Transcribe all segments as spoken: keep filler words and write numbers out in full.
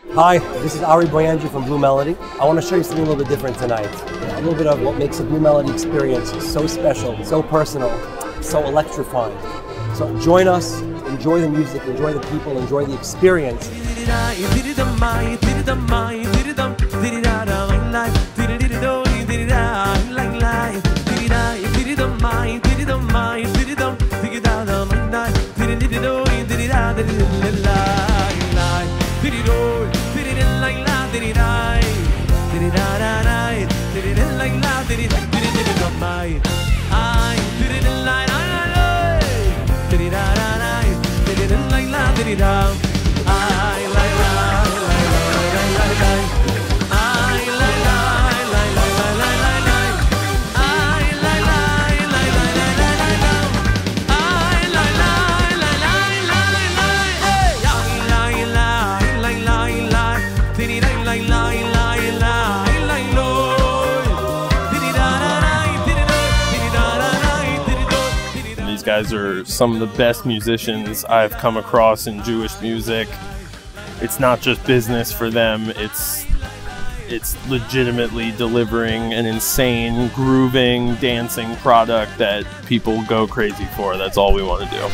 Hi, this is Ari Boyanji from Blue Melody. I want to show you something a little bit different tonight. A little bit of what makes a Blue Melody experience so special, so personal, so electrifying. So join us, enjoy the music, enjoy the people, enjoy the experience. These guys are some of the best musicians I've come across in Jewish music. It's not just business for them, it's it's legitimately delivering an insane, grooving, dancing product that people go crazy for. That's all we want to do.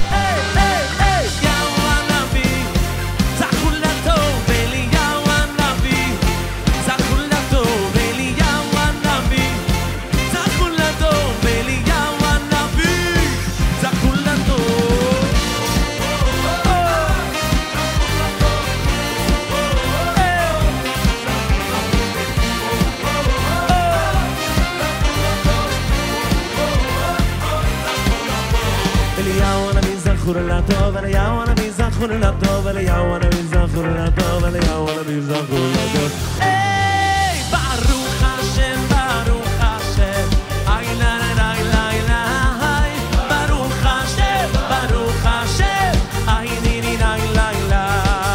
Hey, Baruch Hashem, Baruch Hashem, ay la la la la la, Baruch Hashem, Baruch Hashem, ay ni ni la la la.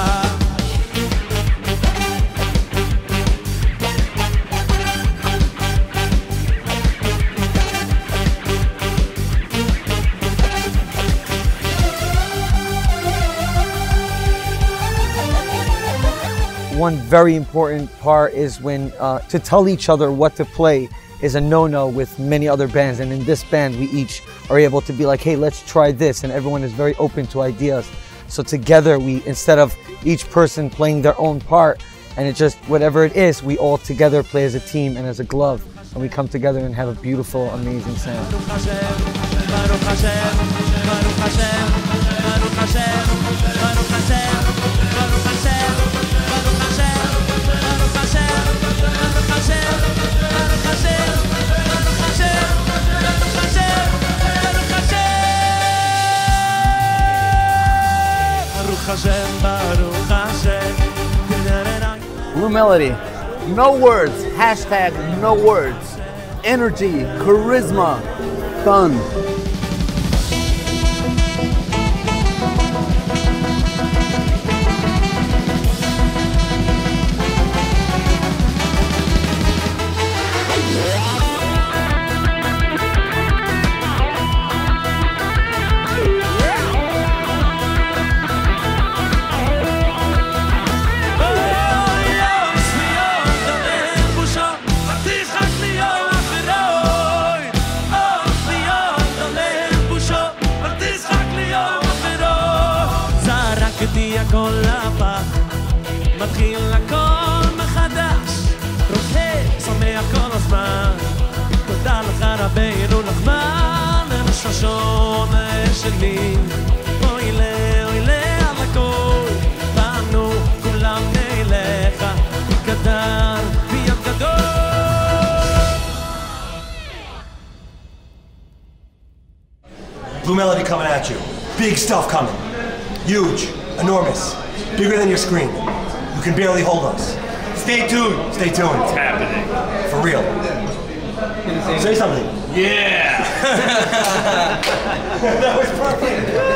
One very important part is when uh, to tell each other what to play is a no-no with many other bands, and in this band we each are able to be like, hey, let's try this, and everyone is very open to ideas. So together we, instead of each person playing their own part, and it just, whatever it is, we all together play as a team and as a glove, and we come together and have a beautiful, amazing sound. Blue Melody, no words, hashtag no words, energy, charisma, fun. הכל הפך, מתחיל הכל מחדש, רוצה, שמח כל הזמן, תודה לך רבינו נחמן, המששון שלי, אוי לה, אוי לה על הכל, באנו כולם נלך, קטן ויד גדול. Blue Melody coming at you. Big stuff coming. Huge. Enormous. Bigger than your screen. You can barely hold us. Stay tuned. Stay tuned. It's happening. For real. Say something. Yeah! That was perfect.